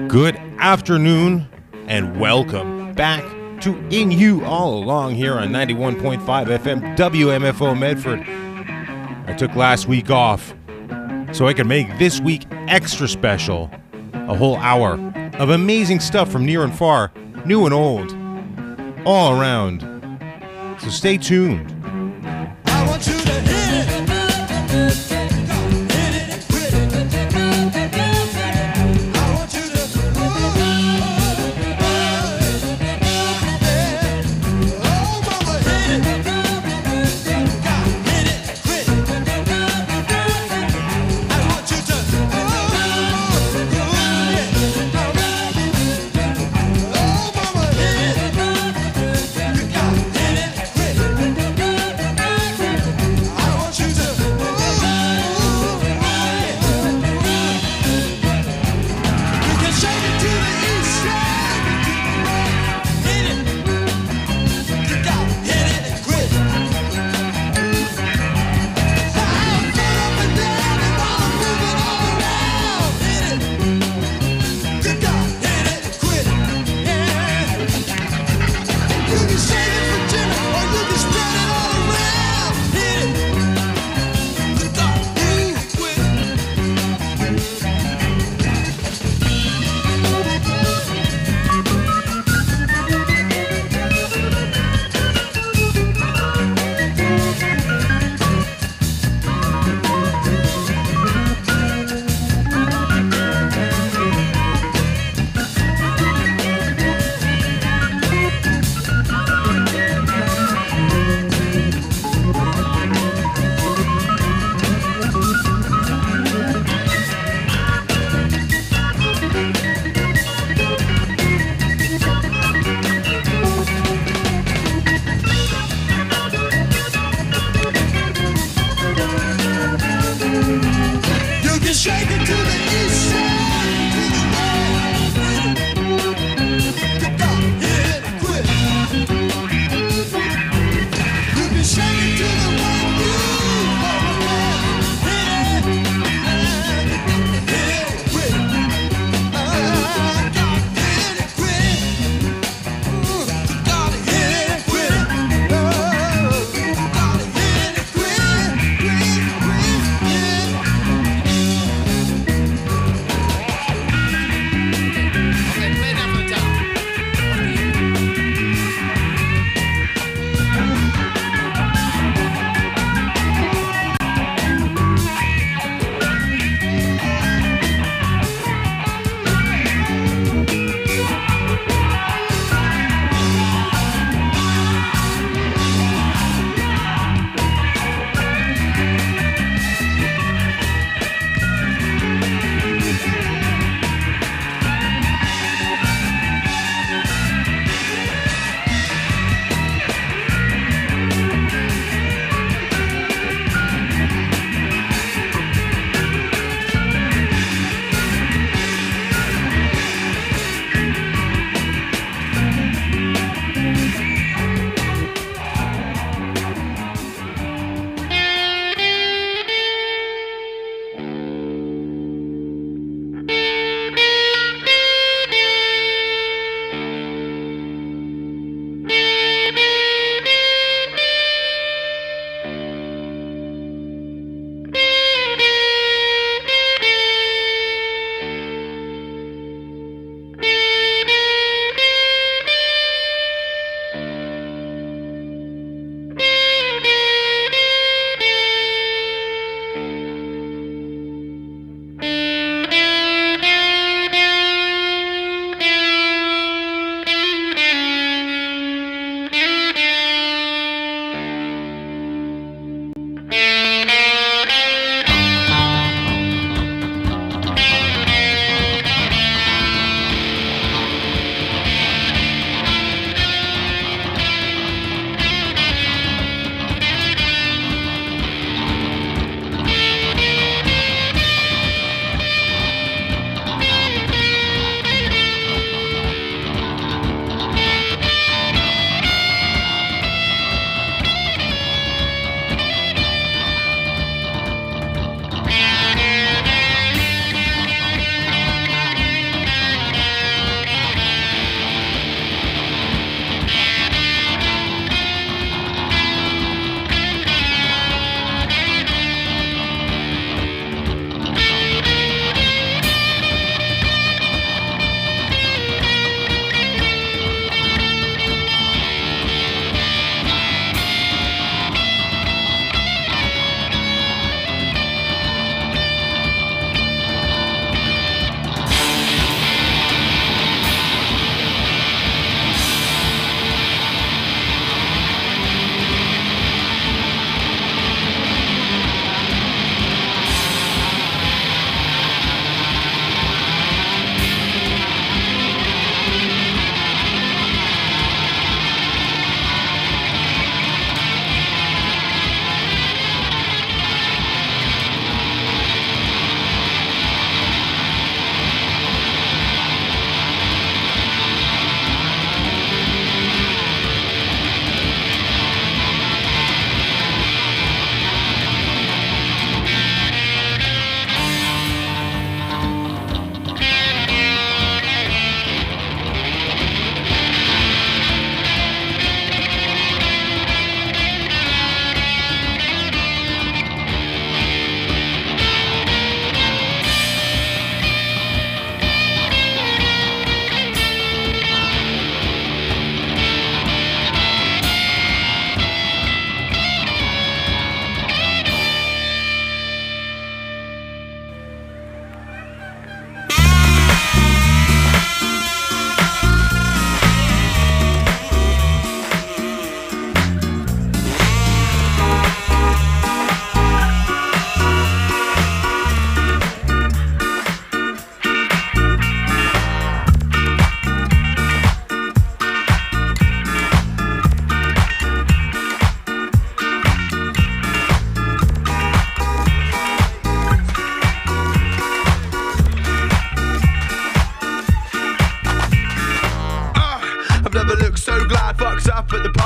Good afternoon and welcome back to In You All Along here on 91.5 FM WMFO Medford. I took last week off so I could make this week extra special. A whole hour of amazing stuff from near and far, new and old, all around. So stay tuned. I want you to hit it.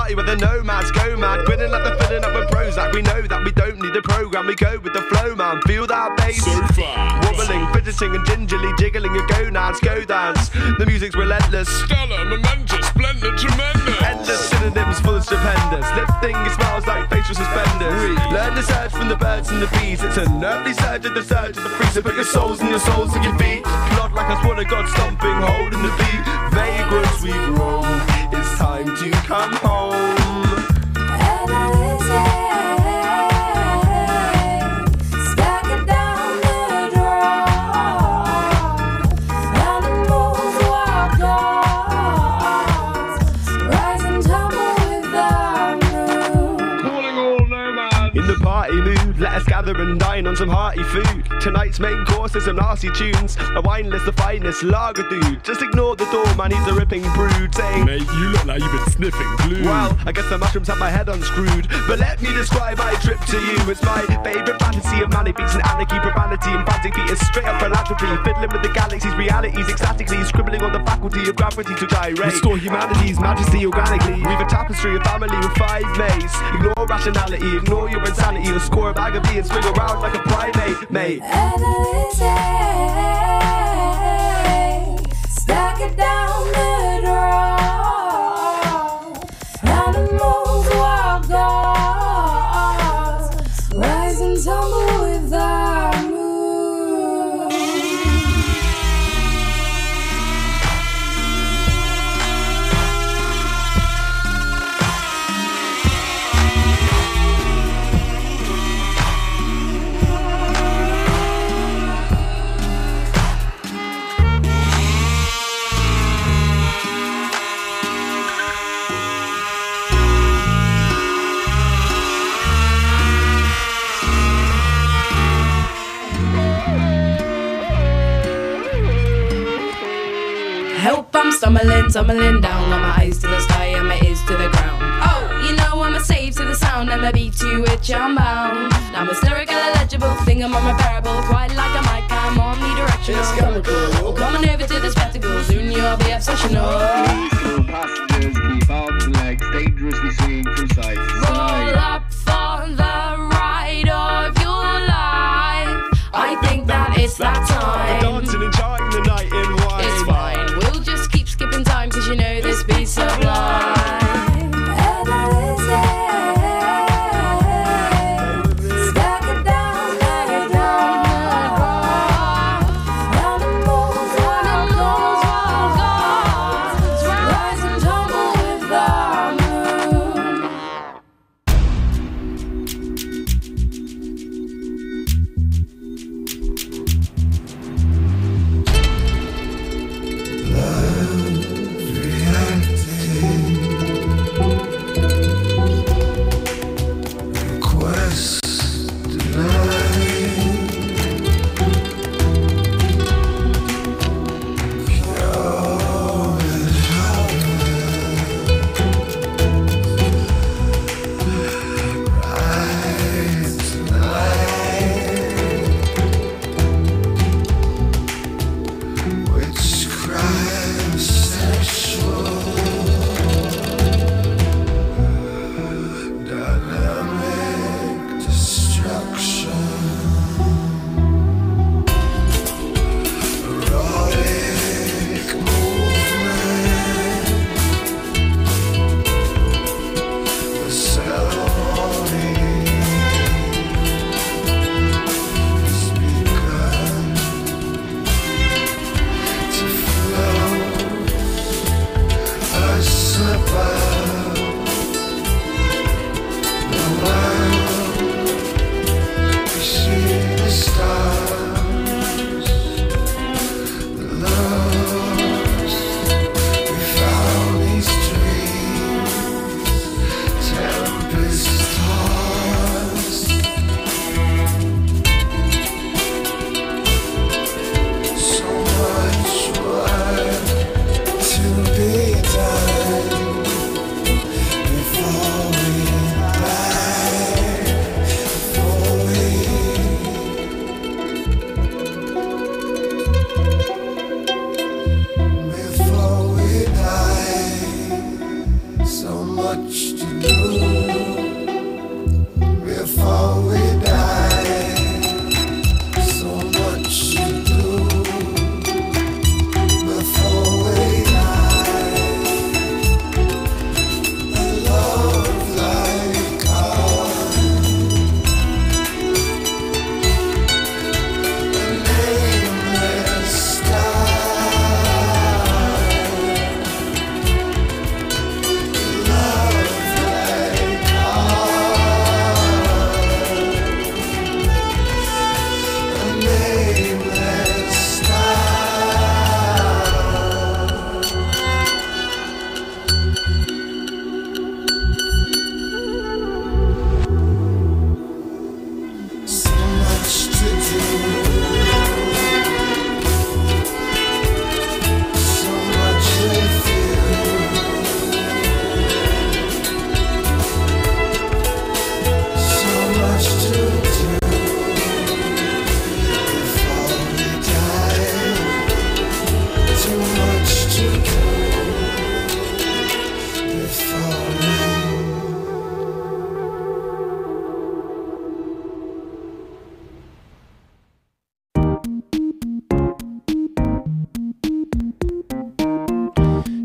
party where the nomads go mad, grinning like they're filling up with Prozac. We know that we don't need a program, we go with the flow, man. Feel that bass, So fast. wobbling, fidgeting and gingerly jiggling your gonads. Go dance, the music's relentless, Stellar, momentous, splendid, tremendous. endless synonyms full of stupendous. Lifting your smiles like facial suspenders. Learn to surge from the birds and the bees. It's an earthly surge of the surge of the free. So put your souls and your souls to your feet. Plod like a swan of God stomping, holding the beat. Vagrants we grow, it's time to come home. Let us gather and dine on some hearty food. Tonight's main course is some nasty tunes. A wine list, the finest lager dude. Just ignore the door, man, he's a ripping brood. Saying, Mate, you look like you've been sniffing glue. well, I guess the mushrooms have my head unscrewed. But let me describe my trip to you. It's my favourite fantasy of manic beats and anarchy, profanity and frantic beat is straight up philanthropy. Fiddling with the galaxy's realities, ecstatically scribbling on the faculty of gravity to gyrate. Restore humanity's majesty organically. Weave a tapestry of family with 5 mays. Ignore rationality, ignore your insanity, or score a bag of beer and swing around like a primate, mate. Stack it down the draw. Animals, wild gods, rise and tumble with the moon. Help, I'm stumbling down. Got my eyes to the sky and my ears to the ground. Oh, you know I'm a slave to the sound and the beat to which I'm bound. I'm a lyrical, illegible thing, I'm unrepairable. Quite like a mic, I'm omnidirectional. It's chemical. Oh, coming over to the spectacle, soon you'll be obsessional. Cool passengers keep arms and legs dangerously swinging from side to Roll side. up for the ride of your life. I think that it's that time. Dancing, enjoying the night in wine. It's fine, we'll just keep skipping time, cause you know this beat's sublime. Stack it down, let it down. Animals, wild gods,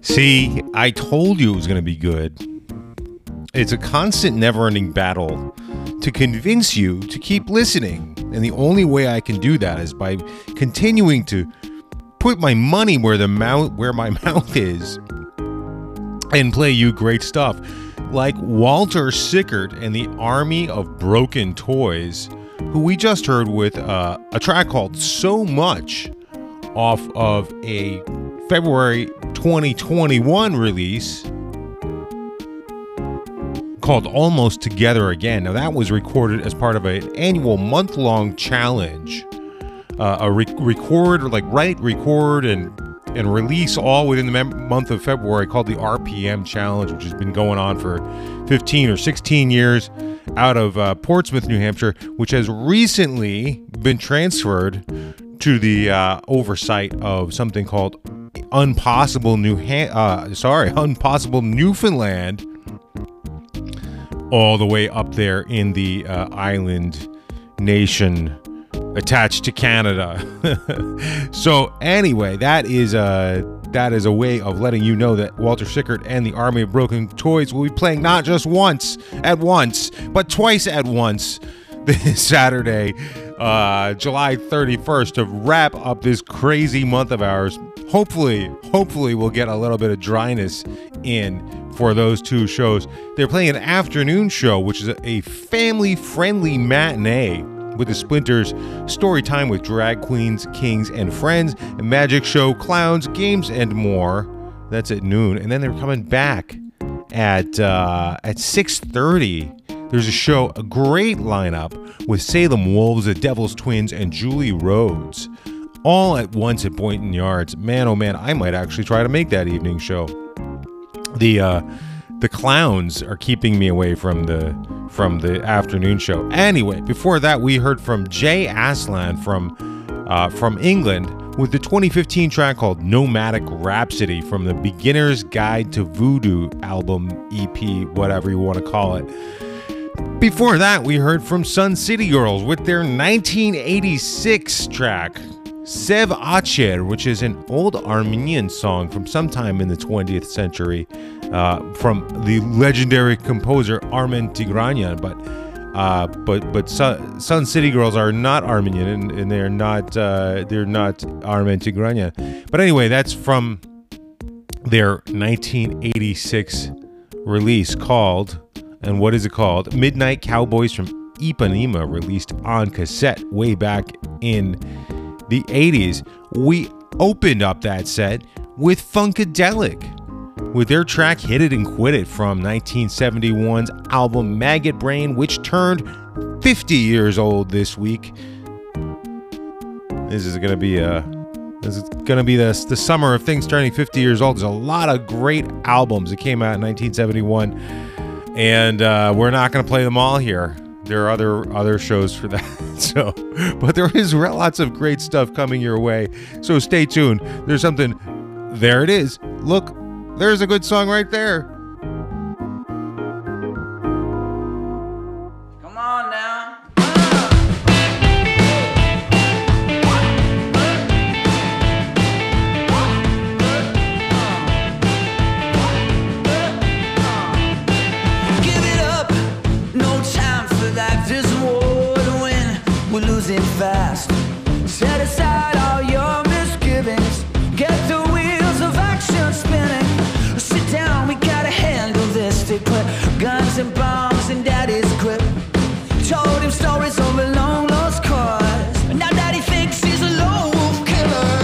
See, I told you it was going to be good. It's a constant, never-ending battle to convince you to keep listening. And the only way I can do that is by continuing to put my money where my mouth is and play you great stuff. Like Walter Sickert and the Army of Broken Toys, who we just heard with a track called So Much off of a February 2021 release called Almost Together Again. Now that was recorded as part of an annual month-long challenge. Record and release all within the month of February, called the RPM Challenge, which has been going on for 15 or 16 years out of Portsmouth, New Hampshire, which has recently been transferred to the oversight of something called Unpossible Newfoundland, all the way up there in the island nation attached to Canada. So anyway, that is a way of letting you know that Walter Sickert and the Army of Broken Toys will be playing not just once at once, but twice at once this Saturday, July 31st, to wrap up this crazy month of ours. Hopefully we'll get a little bit of dryness in for those two shows. They're playing an afternoon show, which is a family-friendly matinee with the Splinters, story time with drag queens, kings, and friends, a magic show, clowns, games, and more. That's at noon. And then they're coming back at 6:30. There's a great lineup with Salem Wolves, the Devil's Twins, and Julie Rhodes, all at once at Boynton Yards. Man, oh man, I might actually try to make that evening show. The clowns are keeping me away from the afternoon show. Anyway, before that, we heard from Jay Aslan from England with the 2015 track called Nomadic Rhapsody from the Beginner's Guide to Voodoo album, EP, whatever you want to call it. Before that, we heard from Sun City Girls with their 1986 track, Sev Acher, which is an old Armenian song from sometime in the 20th century, from the legendary composer Armen Tigranyan. But Sun City Girls are not Armenian, and they're not Armen Tigranyan. But anyway, that's from their 1986 release called, and what is it called? Midnight Cowboys from Ipanema, released on cassette way back in the 80s. We opened up that set with Funkadelic with their track Hit It and Quit It from 1971's album Maggot Brain, which turned 50 years old this week. This is going to be the summer of things turning 50 years old. There's a lot of great albums that came out in 1971, and we're not going to play them all here. There are other shows for that. So, but there is lots of great stuff coming your way. So stay tuned. There's something. There it is. Look, there's a good song right there. Come on now. Give it up, no time for that. There's a war to win, we're losing fast. Set aside all your misgivings, get the wheels of action spinning. Sit down, we gotta handle this. They put guns and bombs in daddy's grip. Told him stories of a long lost cause. Now daddy thinks he's a lone wolf killer.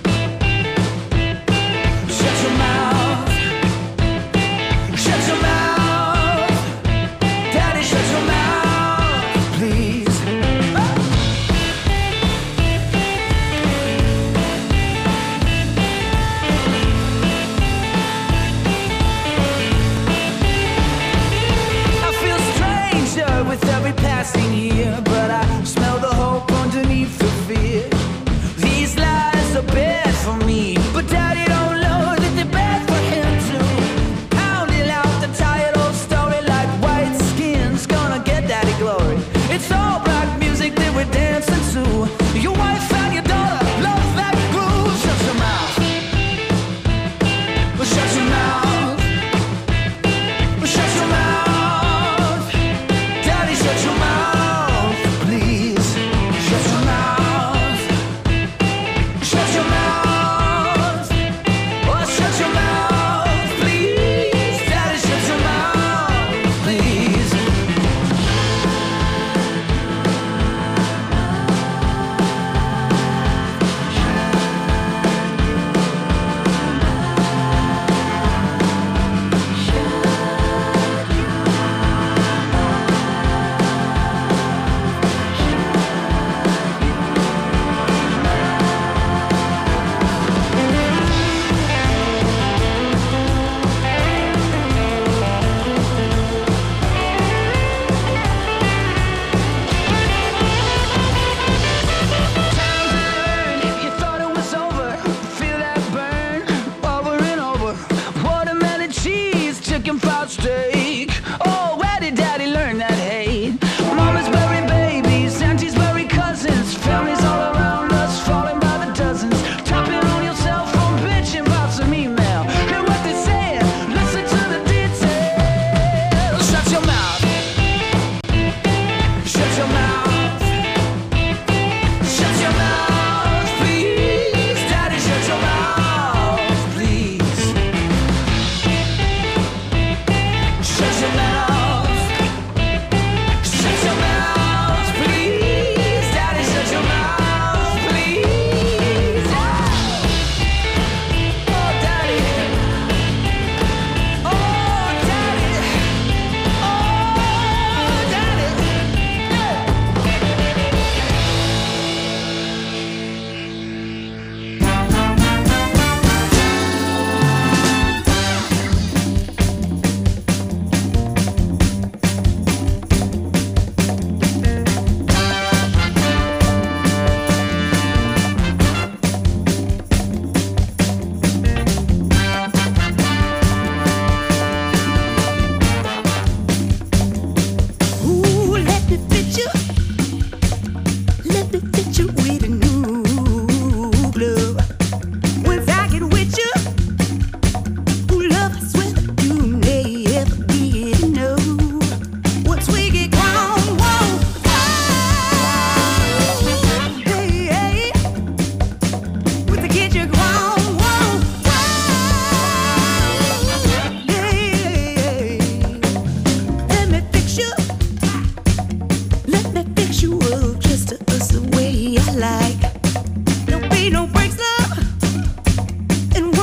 Shut your mouth. Shut your mouth. Daddy, shut your mouth, please.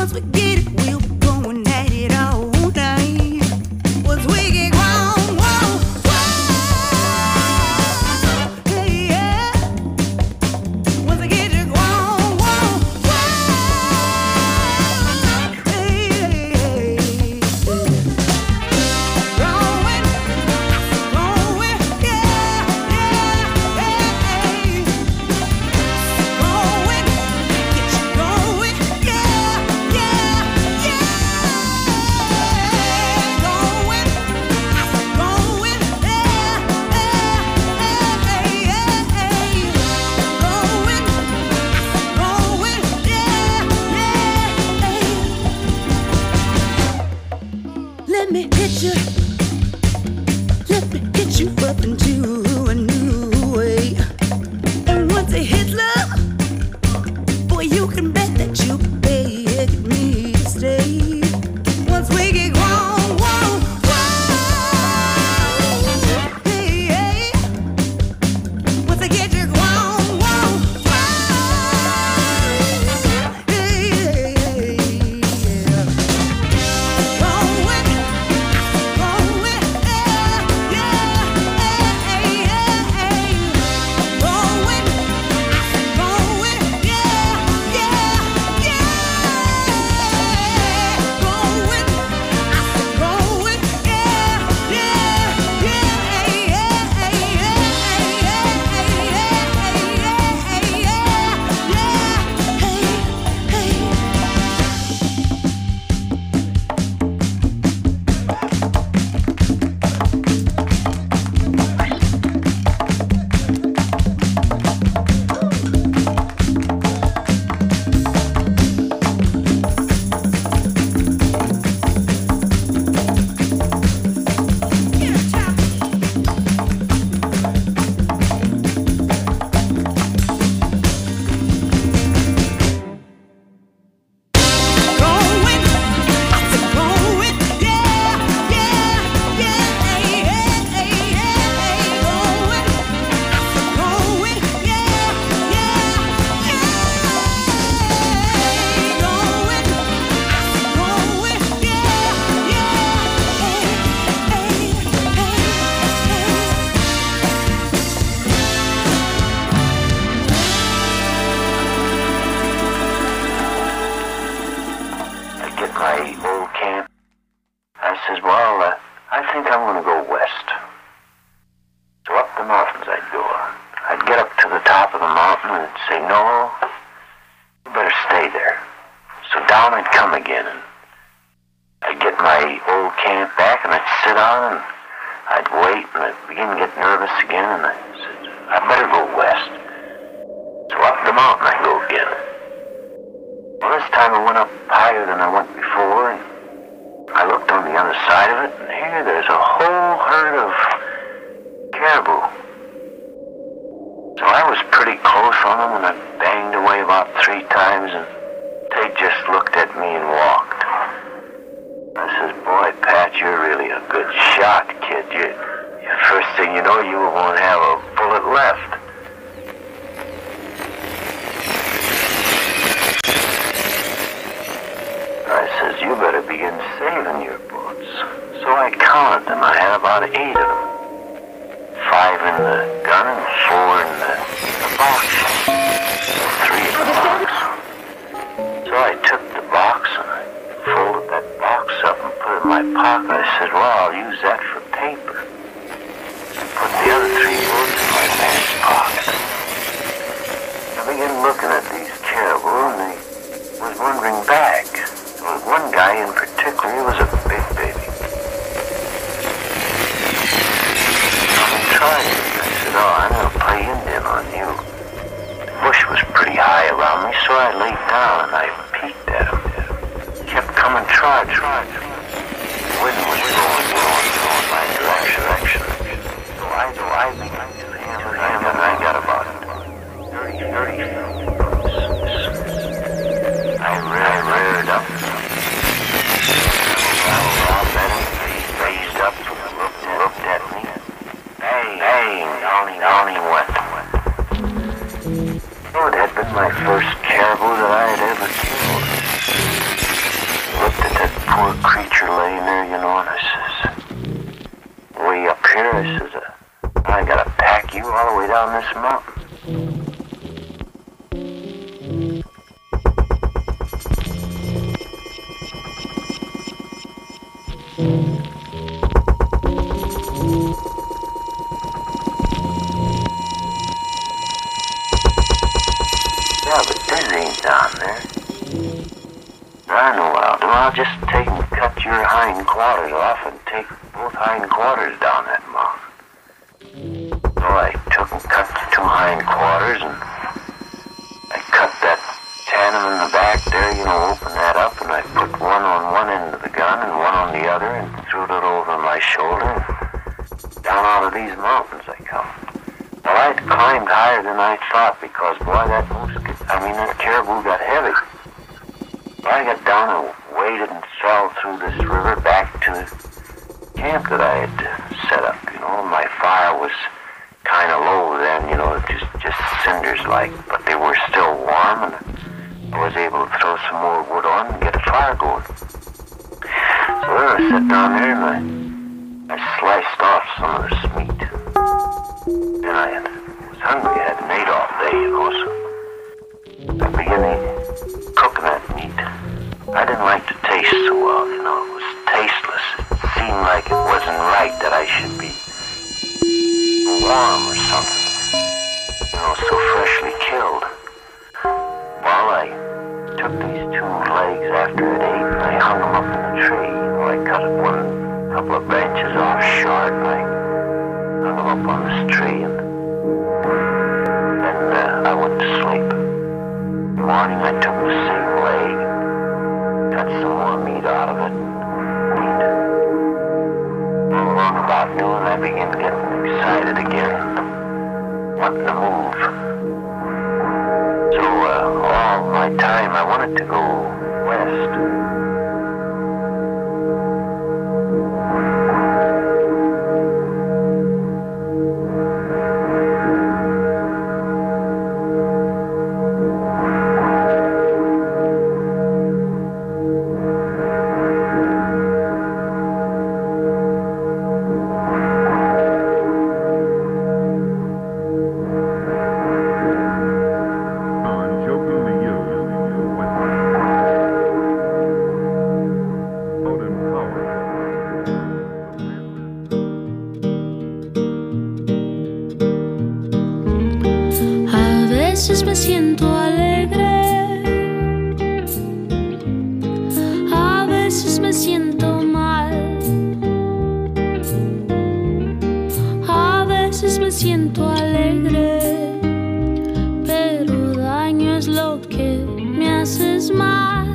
Once we get it, we'll be going at it all night. Once we get grown, whoa, whoa, hey, yeah. Once I get you grown, whoa, whoa, hey, hey, hey. Growing, yeah, yeah, hey. Going, get you going, yeah, yeah, yeah. Going, yeah, Let me hit you up into a new way. And once it hits love, boy, you can bet that you beg me to stay. Once we get grown, whoa, whoa, hey, hey. Once I get you grown, whoa, whoa, hey, hey, hey, yeah. Going, It had been my first caribou that I had ever killed. down this mountain. Yeah, but Diz ain't down there. I know what I'll do. I'll just take and cut your hind quarters off and take both hind quarters down that mountain. So I took and cut the two hind quarters and I cut that tandem in the back there, opened that up, and I put one on one end of the gun and one on the other and threw it over my shoulder and down out of these mountains I come. Well, I'd climbed higher than I thought because, boy, that caribou got heavy. I got down and waded and sailed through this river back to the camp that I had set up. My fire was kind of low then, just cinders like, but they were still warm, and I was able to throw some more wood on and get a fire going. So I sat down there and I sliced off some of this meat. And I was hungry. I hadn't ate all day, so I began cooking that meat. I didn't like the taste so well, it was tasteless. It seemed like it wasn't right that I should be warm or something, so freshly killed. Well, I took these two legs after it ate and I hung them up in the tree. I cut a couple of branches off short and I hung them up on this tree, and then I went to sleep. In the morning I took the same leg, cut some more meat out of it, and ate. Around about noon I began getting excited again, wanting to move. So all my time I wanted to go west. Me siento alegre, a veces me siento mal, a veces me siento alegre, pero daño es lo que me haces más.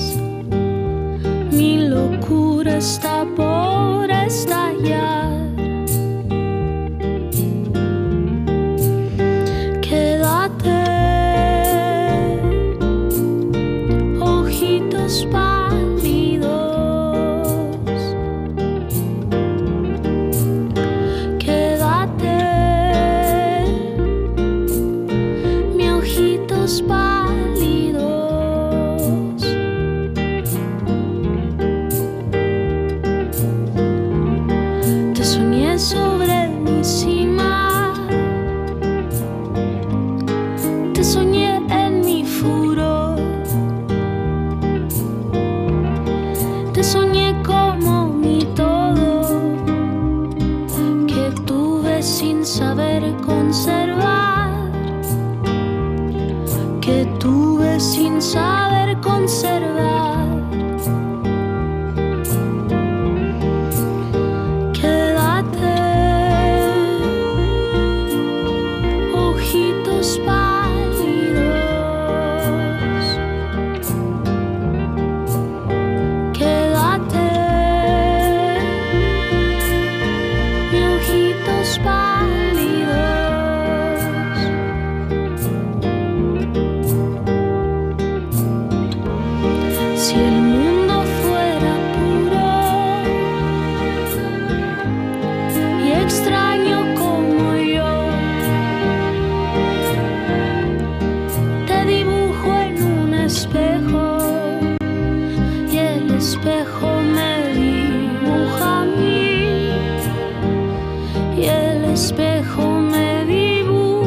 Mi locura está por estallar. espejo me dibuja.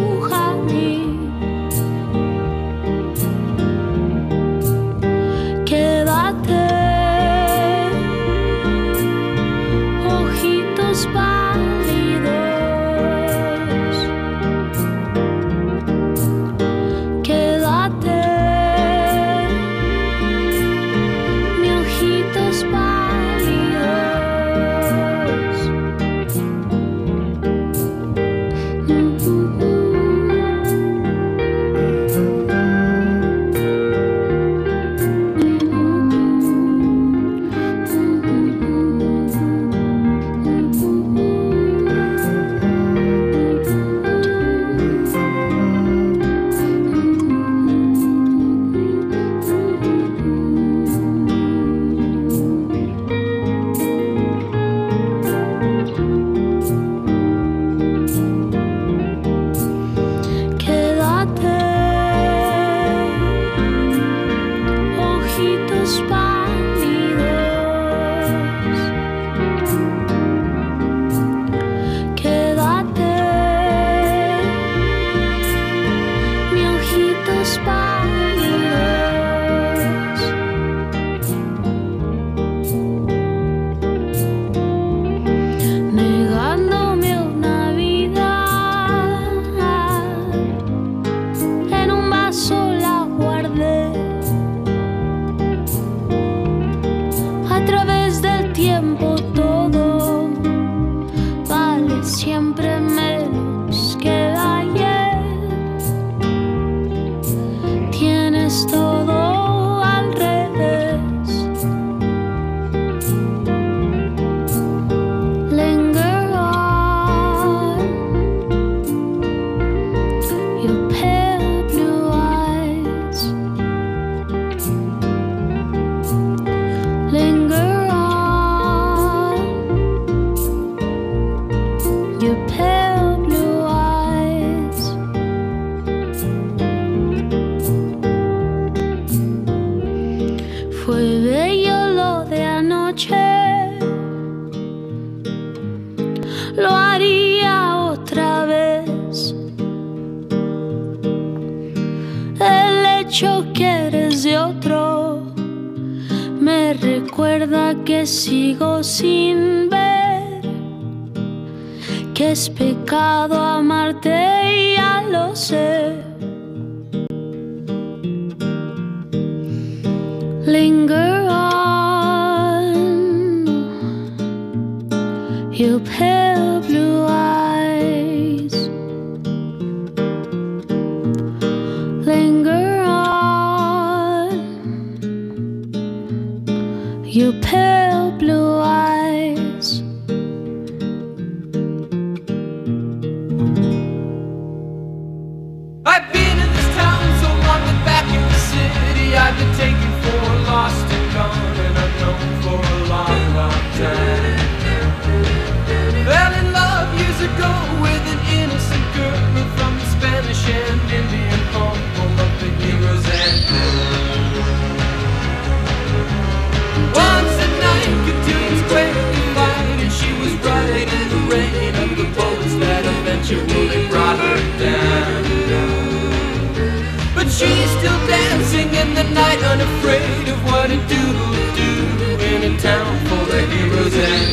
fue bello lo de anoche, lo haría otra vez. El hecho que eres de otro me recuerda que sigo sin ver que es pecado amarte y ya lo sé. Linger on, your pale blue eyes. Linger on, your pale blue eyes. I've been in this town so long that back in the city I've been taken for lost and gone and unknown for a long, long time. Fell in love years ago with an innocent girl from the Spanish and Indian home of the heroes and villains. Once at night, Catune's quickly fight, and she was right in the rain of the bullets that eventually brought her down. But she's still dancing in the night, unafraid of what it do in a town full of heroes and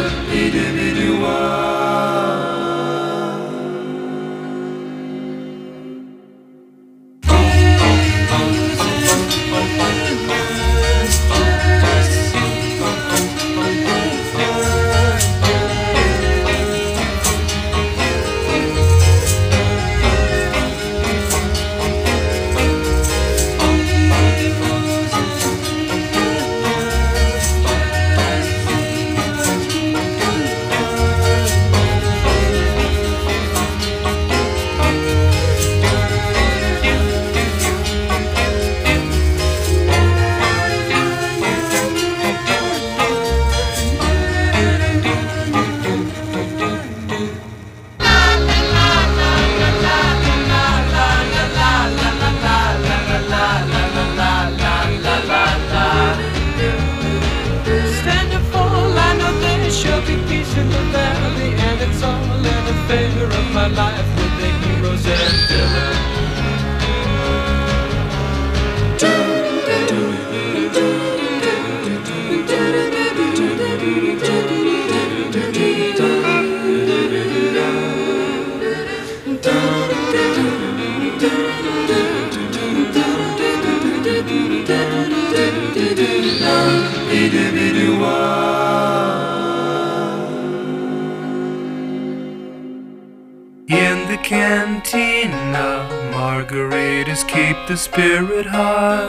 In the cantina, margaritas keep the spirit high.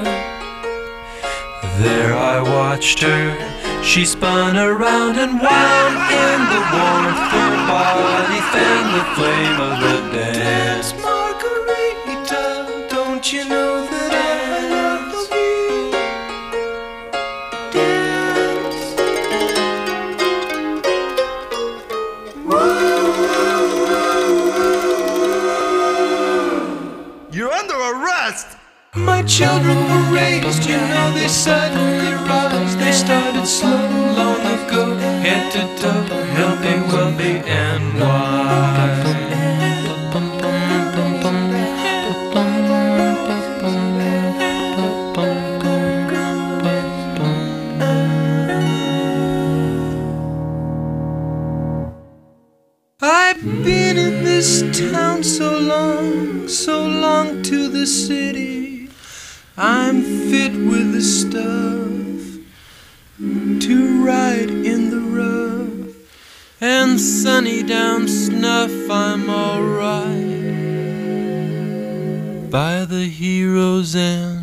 There I watched her, she spun around and wound in the warmth. Her body fanned the flame of the dance. Margarita, don't you know that I love you? Dance. You're under arrest! My children were raised, you know they suddenly rise. They started slow long ago, head to toe, healthy, wealthy, and wise. I've been in this town so long to the city. I'm fit with the stuff to ride in the rough, and sunny down snuff. I'm alright by the hero's end.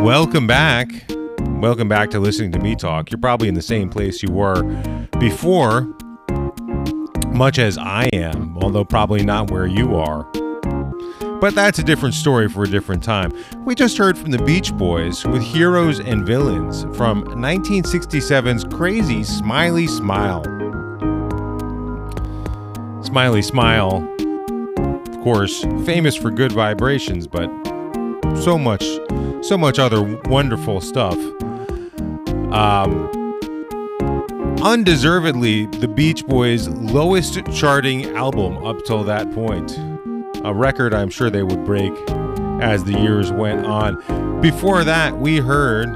Welcome back. Welcome back to Listening to Me Talk. You're probably in the same place you were before, much as I am, although probably not where you are. But that's a different story for a different time. We just heard from the Beach Boys with Heroes and Villains from 1967's Crazy Smiley Smile. Smiley Smile, of course, famous for Good Vibrations, but so much other wonderful stuff. Undeservedly, the Beach Boys' lowest charting album up till that point. A record I'm sure they would break as the years went on. Before that, we heard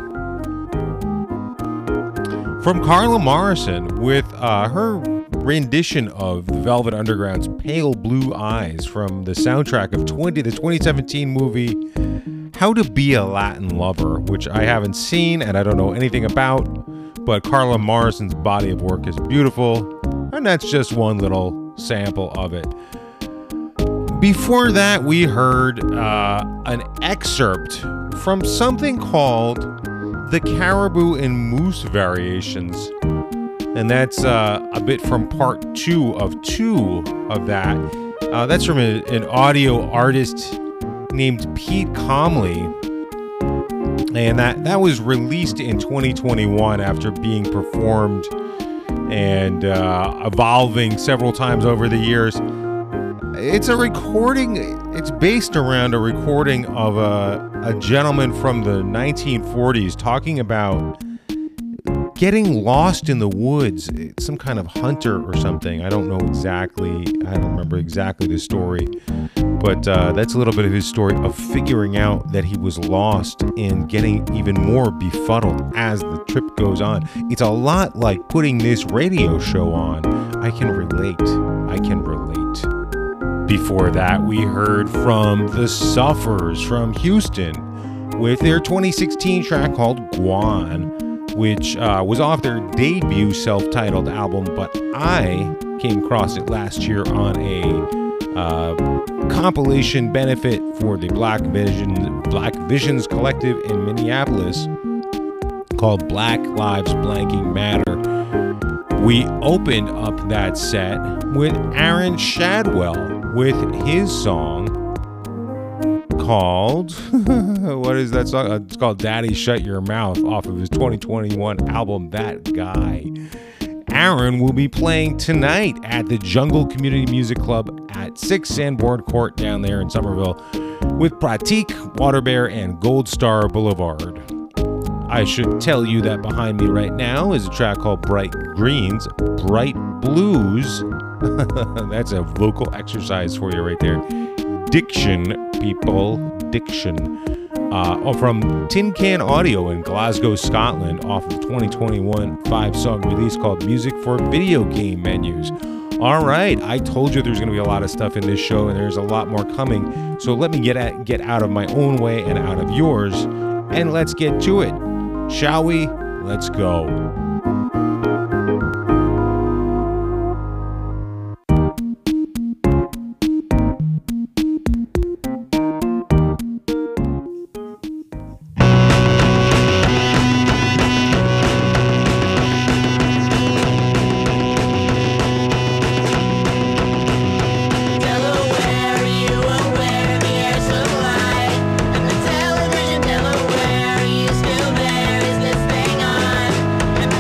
from Carla Morrison with her rendition of the Velvet Underground's Pale Blue Eyes from the soundtrack of the 2017 movie How to Be a Latin Lover, which I haven't seen and I don't know anything about, but Carla Morrison's body of work is beautiful, and that's just one little sample of it. Before that, we heard an excerpt from something called the Caribou and Moose Variations, and that's a bit from part two of that. That's from an audio artist named Pete Comley, and that was released in 2021 after being performed and evolving several times over the years. It's a recording, it's based around a recording of a gentleman from the 1940s talking about getting lost in the woods. It's some kind of hunter or something. I don't remember exactly the story, but that's a little bit of his story of figuring out that he was lost and getting even more befuddled as the trip goes on. It's a lot like putting this radio show on. I can relate. Before that, we heard from the Suffers from Houston with their 2016 track called Guan, which was off their debut self-titled album, but I came across it last year on a compilation benefit for the Black Visions Collective in Minneapolis called Black Lives Blanking Matter. We opened up that set with Aaron Shadwell with his song called, what is that song? It's called Daddy Shut Your Mouth off of his 2021 album, That Guy. Aaron will be playing tonight at the Jungle Community Music Club at 6 Sanborn Court down there in Somerville with Pratik, Waterbear, and Gold Star Boulevard. I should tell you that behind me right now is a track called Bright Greens, Bright Blues. That's a vocal exercise for you right there. Diction, people, diction. From Tin Can Audio in Glasgow, Scotland, off of the 2021 5-song release called Music for Video Game Menus. All right, I told you there's going to be a lot of stuff in this show, and there's a lot more coming. So let me get out of my own way and out of yours, and let's get to it. Shall we? Let's go. And the television Delaware, are you still there? Is this thing on?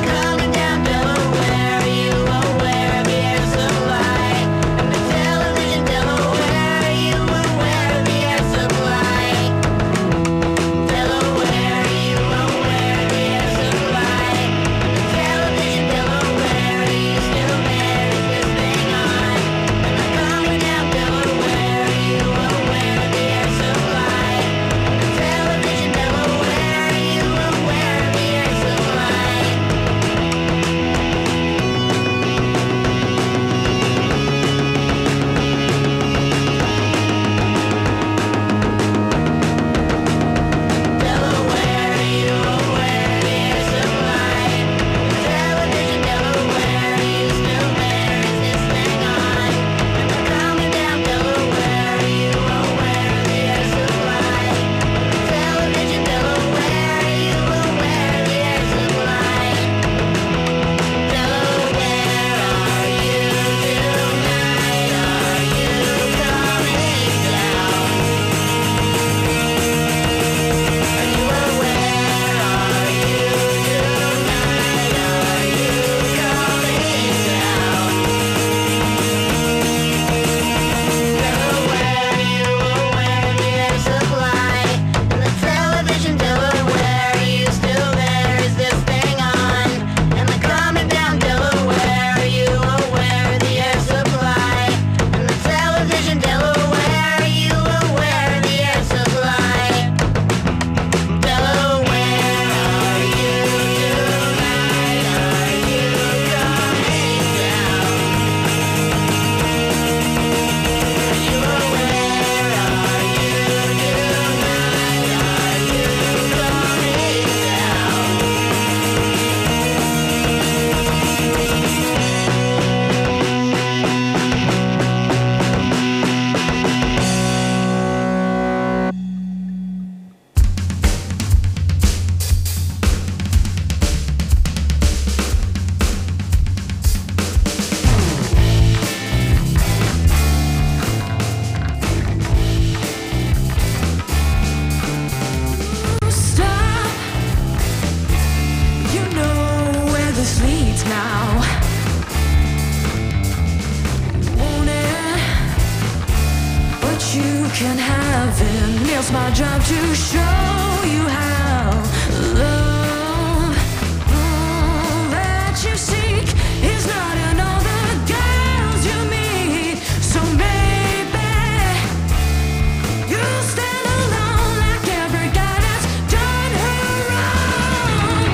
nothing. It's my job to show you how love that you seek is not in all the girls you meet. So maybe you'll stand alone like every guy that's done her wrong.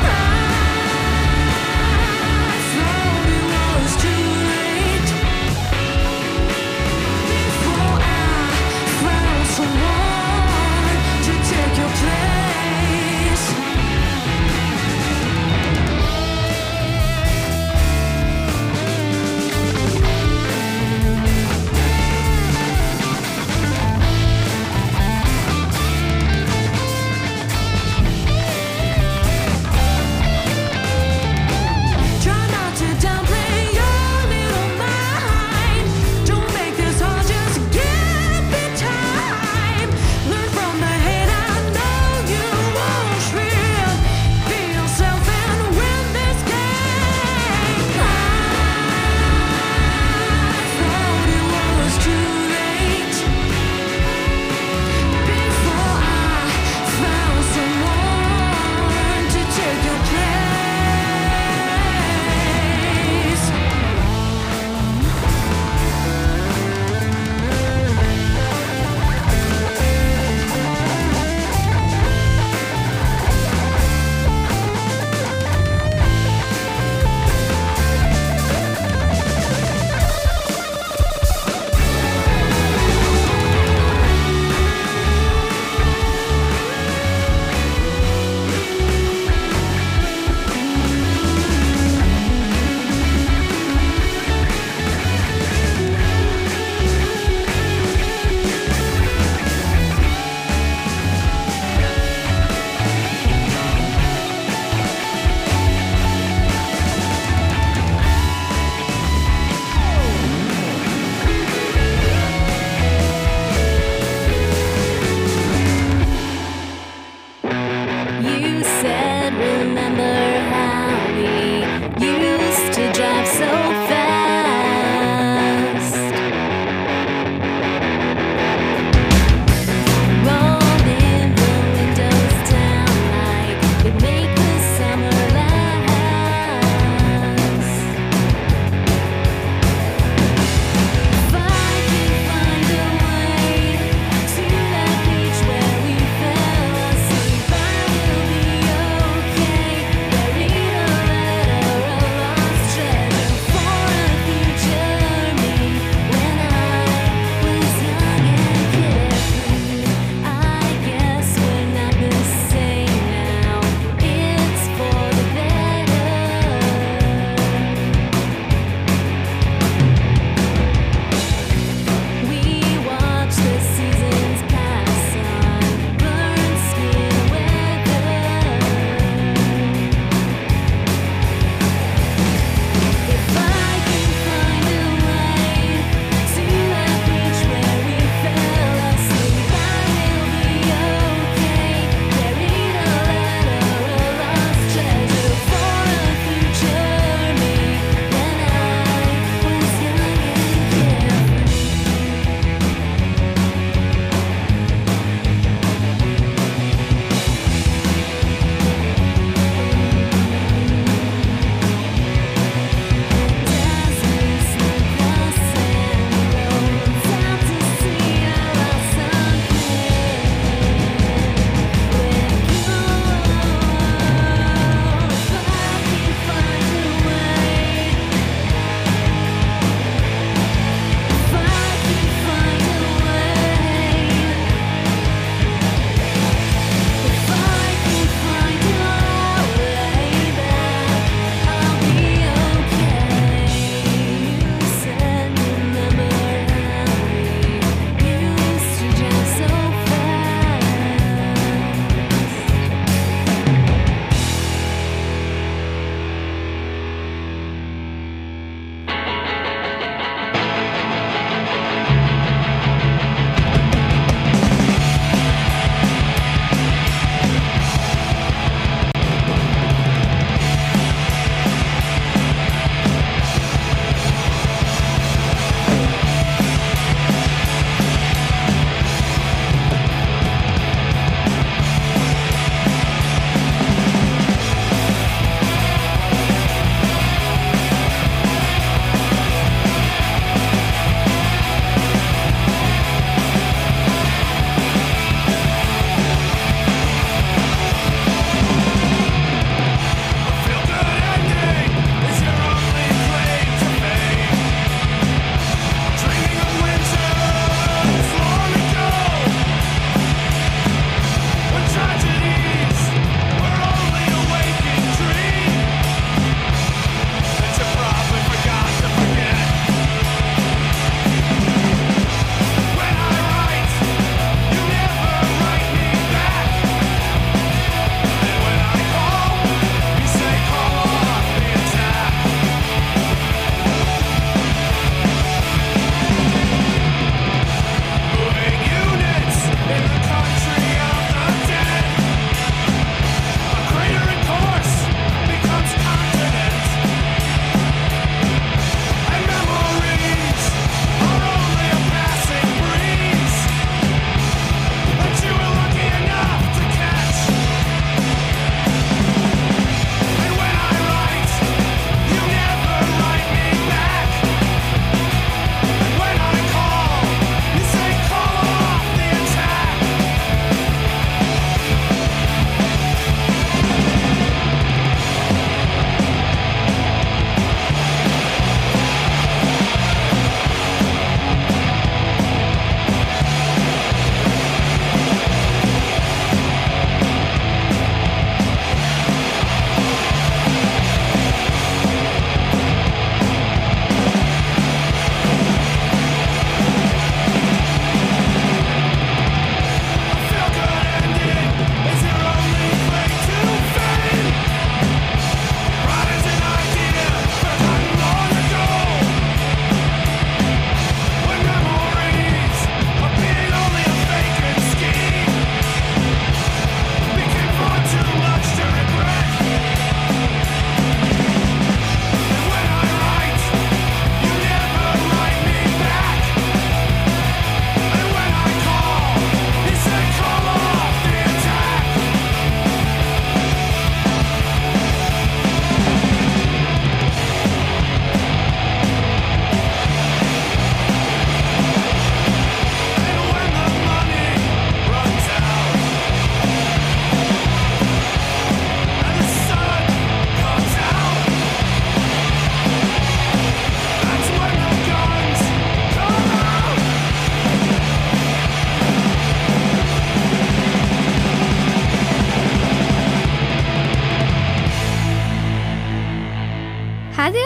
I thought it was too late before I found someone to take your place.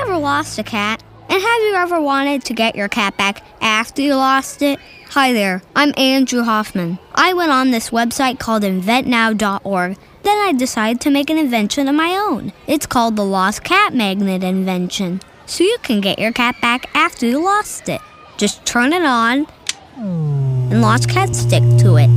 ever lost a cat? And have you ever wanted to get your cat back after you lost it? Hi there, I'm Andrew Hoffman. I went on this website called inventnow.org. Then I decided to make an invention of my own. It's called the Lost Cat Magnet invention. So you can get your cat back after you lost it. Just turn it on, and lost cats stick to it.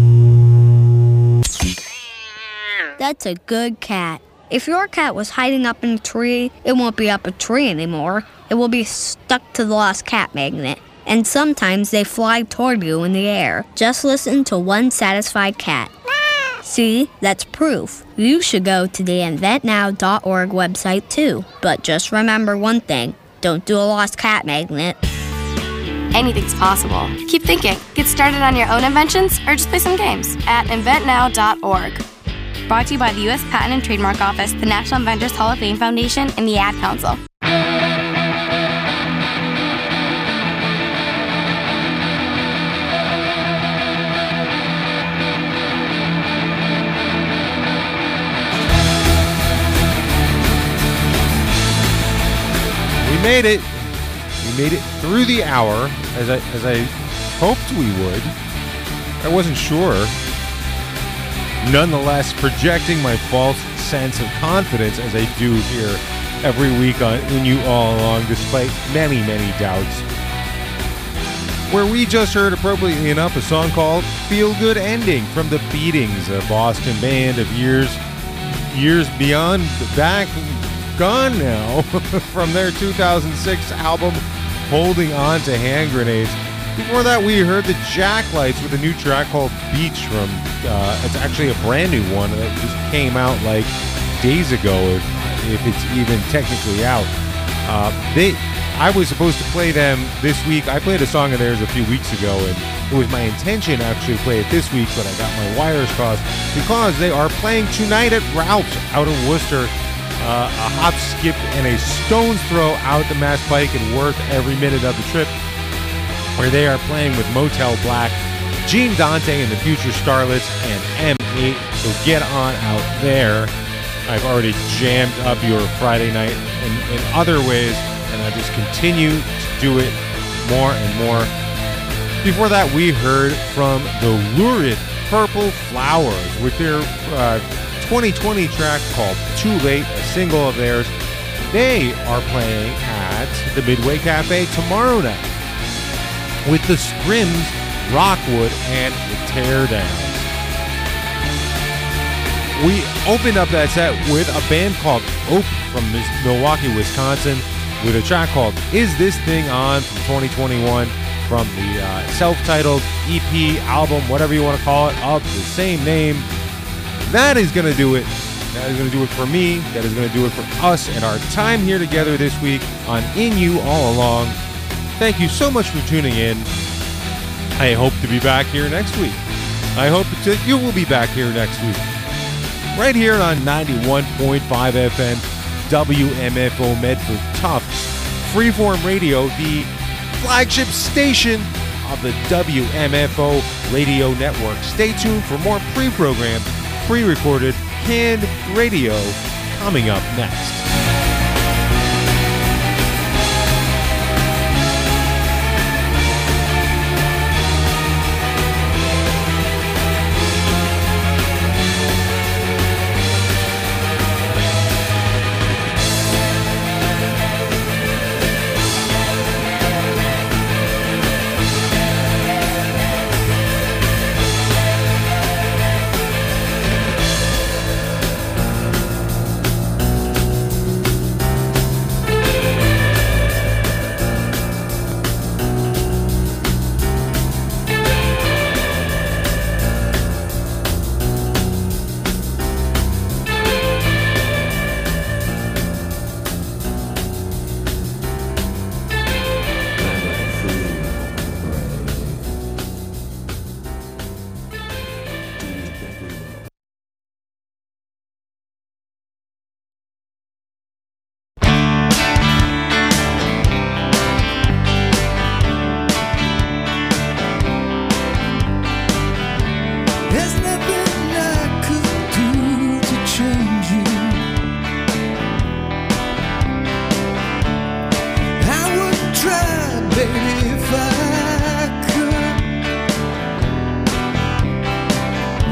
That's a good cat. If your cat was hiding up in a tree, it won't be up a tree anymore. It will be stuck to the Lost Cat Magnet. And sometimes they fly toward you in the air. Just listen to one satisfied cat. See, that's proof. You should go to the inventnow.org website too. But just remember one thing. Don't do a Lost Cat Magnet. Anything's possible. Keep thinking. Get started on your own inventions or just play some games at inventnow.org. Brought to you by the U.S. Patent and Trademark Office, the National Inventors Hall of Fame Foundation, and the Ad Council. We made it. We made it through the hour as I hoped we would. I wasn't sure. Nonetheless, projecting my false sense of confidence as I do here every week on In You All Along, despite many, many doubts. Where we just heard, appropriately enough, a song called Feel Good Ending from the Beatings, a Boston band of years beyond back, gone now, from their 2006 album Holding On to Hand Grenades. Before that, we heard the Jacklights with a new track called Beach from, it's actually a brand new one that just came out like days ago, if it's even technically out. I was supposed to play them this week. I played a song of theirs a few weeks ago, and it was my intention to actually play it this week, but I got my wires crossed because they are playing tonight at Ralph's out in Worcester. A hop, skip, and a stone's throw out the Mass Pike and worth every minute of the trip, where they are playing with Motel Black, Gene Dante and the Future Starlets, and M8. So get on out there. I've already jammed up your Friday night in other ways, and I just continue to do it more and more. Before that, we heard from the lurid Purple Flowers with their 2020 track called Too Late, a single of theirs. They are playing at the Midway Cafe tomorrow night with the Scrims, Rockwood, and the Teardowns. We opened up that set with a band called Ope from Milwaukee, Wisconsin, with a track called Is This Thing On from 2021 from the self-titled EP, album, whatever you want to call it, of the same name. That is going to do it. That is going to do it for me. That is going to do it for us and our time here together this week on In You All Along. Thank you so much for tuning in. I hope to be back here next week. I hope that you will be back here next week. Right here on 91.5 FM, WMFO Medford Tufts, Freeform Radio, the flagship station of the WMFO radio network. Stay tuned for more pre-programmed, pre-recorded, canned radio coming up next.